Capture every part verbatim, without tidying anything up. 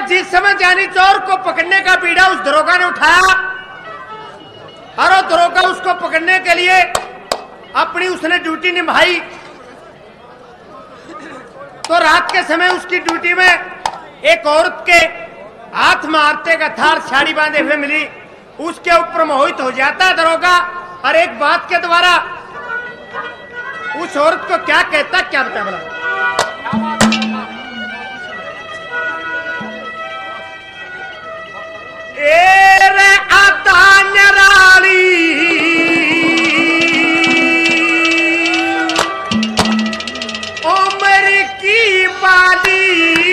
जिस समय जानी चोर को पकड़ने का बीड़ा उस दरोगा ने उठाया और वो दरोगा उसको पकड़ने के लिए अपनी उसने ड्यूटी निभाई, तो रात के समय उसकी ड्यूटी में एक औरत के हाथ मारते का थार साड़ी बांधे हुए मिली। उसके ऊपर मोहित हो जाता है दरोगा और एक बात के द्वारा उस औरत को क्या कहता, क्या बता बोला। एरे आता नराली उम्र की बाली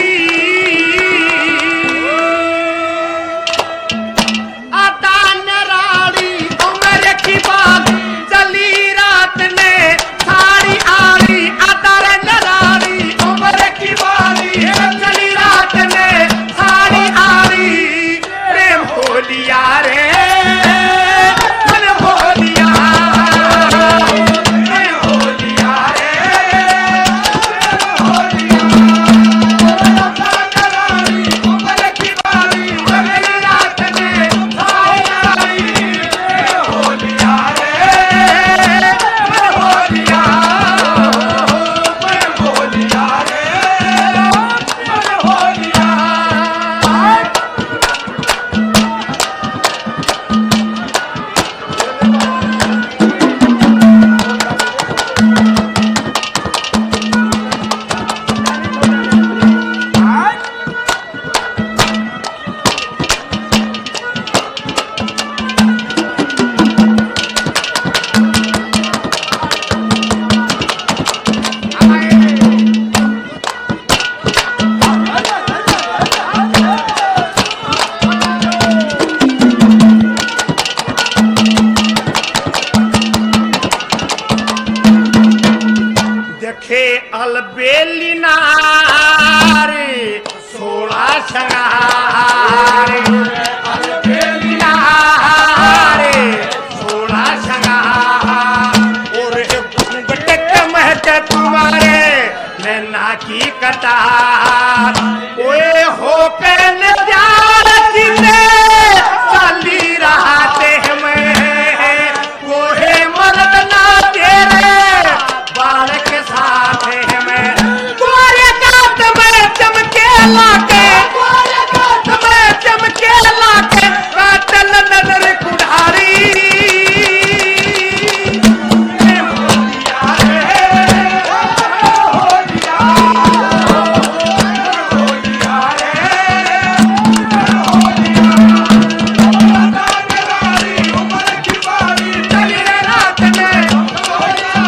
आता नराली उम्र की बाली चली रात ने साड़ी आली आता नराली उम्र की बाली चली रात ने साड़ी आली प्रेम हो लिया रे मन हो लिया प्रेम हो लिया रे हो लिया उम्र की बाली चली रात ने साड़ी आली हो लिया रे मन हो लिया प्रेम हो लिया रे मन हो लिया। देखे अलबेली नारे सोलह शंगार अलबेली नारे सोलह शंगार और घूंघट महक तुम्हारे नैना की कतार ओए हो के न प्यार जीते चली रहा देह में वो है मर्द ना तेरे बाल के साथ है मैं तुम्हारे कांत में चमके लाके तुम्हारे कांत में चमके लाके काटल नजर कुढ़ारी हो लिया रे हो लिया हो लिया रे हो लिया उम्र की बारी चली रात में हो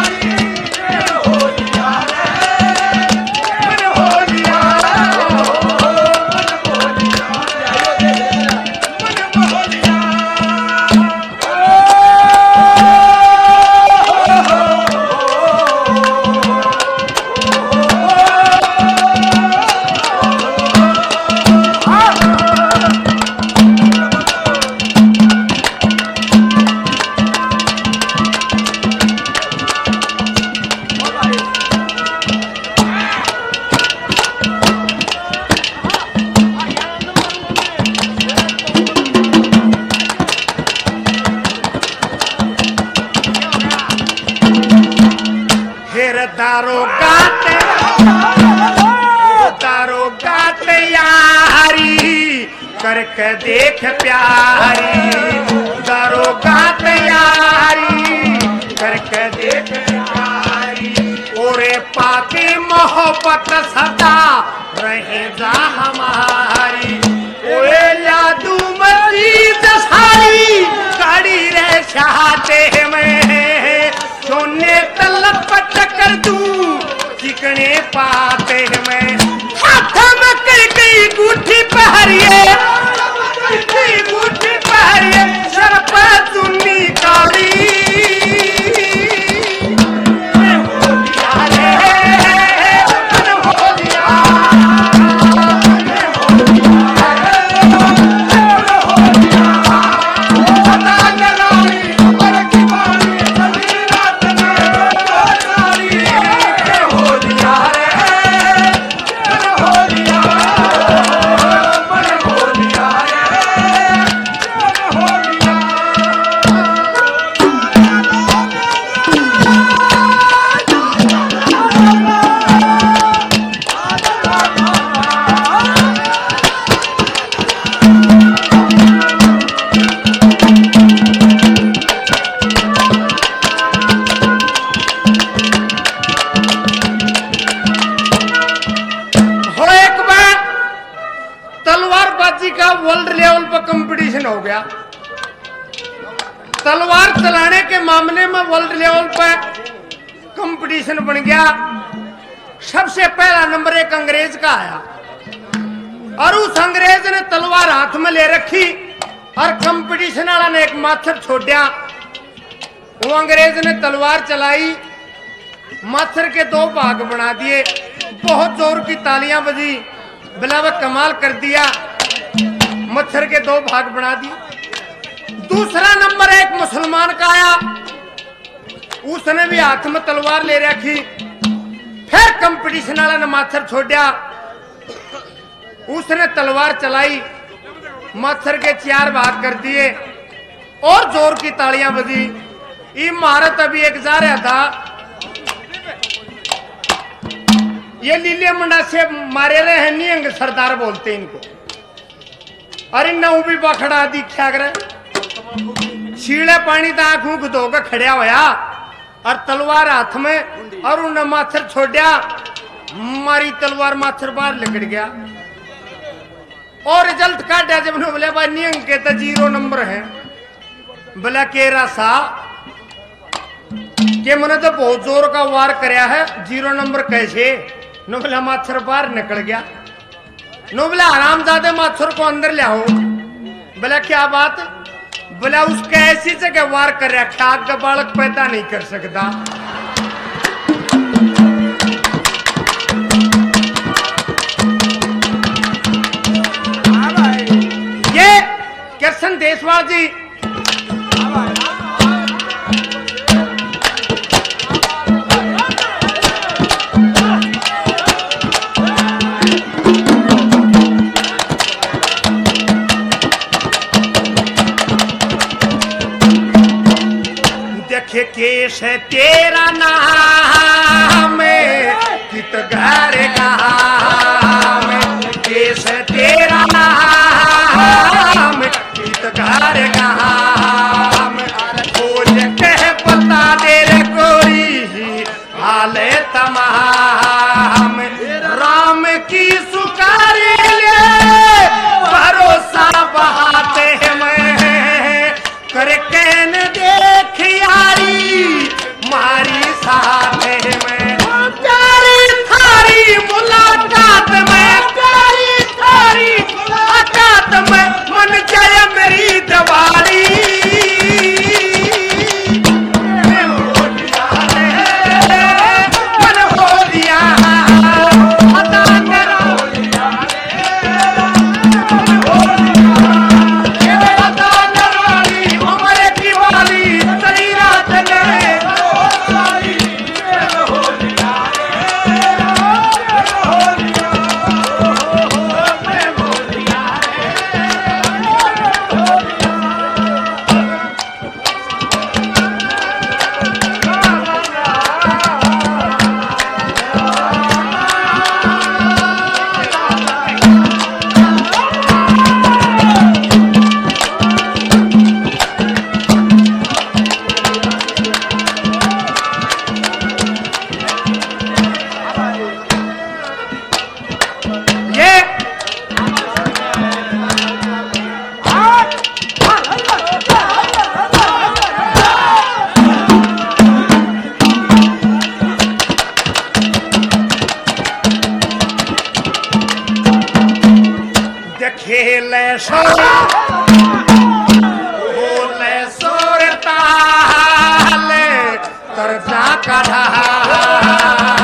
दारोगा दारोगा तैयारी करके देख प्यारी दारोगा तैयारी करके देख प्यारी ओरे पाके मोहब्बत सदा रहे जा हमारी ओए जादू मजीद सारी गाड़ी रे चाहते में सोने तलब कर दूं चिकने पाते में हाथ में कई कई गुठी पहरिए कई गुठी पहरिए सर पर चुन्नी काली हो लिया रे हो लिया हो लिया पता लगाई उम्र की बारी चली रात में हो लिया रे तलवारबाजी का वर्ल्ड लेवल पर कंपटीशन हो गया। तलवार चलाने के मामले में वर्ल्ड लेवल पर कंपटीशन बन गया। सबसे पहला नंबर एक अंग्रेज का आया और उस अंग्रेज ने तलवार हाथ में ले रखी और कंपटीशन वाला ने एक माथर छोड़ा। वो अंग्रेज ने तलवार चलाई, माथर के दो भाग बना दिए। बहुत जोर की तालियां बजी, बिलाव कमाल कर दिया, मच्छर के दो भाग बना दिए। दूसरा नंबर एक मुसलमान का आया, उसने भी हाथ में तलवार ले रखी। फिर कंपटीशन वाला ने माथर छोड़ा, उसने तलवार चलाई, मच्छर के चार भाग कर दिए और जोर की तालियां बजी। ये महारत अभी एक जा रहा था, ये लीले मंडा से मारे रहे हैं, नियंग सरदार बोलते इनको। अरे नऊ भी बखड़ा दिखा करे, छीड़े पानी तो आंखों को धोकर खड़ा होया और तलवार हाथ में और उन्हें माथर छोड़ा। मारी तलवार माथर बाहर निकल गया और रिजल्ट काटा। जब ने बोले भाई नियंग के तो जीरो नंबर है, बोला केरा सा के मैंने तो बहुत जोर का वार कराया है, जीरो नंबर कैसे? नो बोला माछर बाहर निकल गया। नो बोला आरामजादे माछर को अंदर ले आओ। बोला क्या बात? बोला उसके ऐसी जगह वार कर रखा आग का बालक पैदा नहीं कर सकता। ये कृष्ण देशवाल जी केश तेरा नाम कित घर गाम, केश तेरा नाम कित घर गाम। खोज कह बता दे रे कोई हाल तमाम। राम की सुकारे ले भरोसा बहाते मैं, कर कहन देख यारी मारी साथ में। प्यारी थारी मुलाकात में, प्यारी थारी मुलाकात में मन जाए मेरी दवारी। मन हो दिया अदा करो, अदा करो उम्र की वाली तेरी रात ने। खेले सो बोले सोर ताले तरजा कढ़ा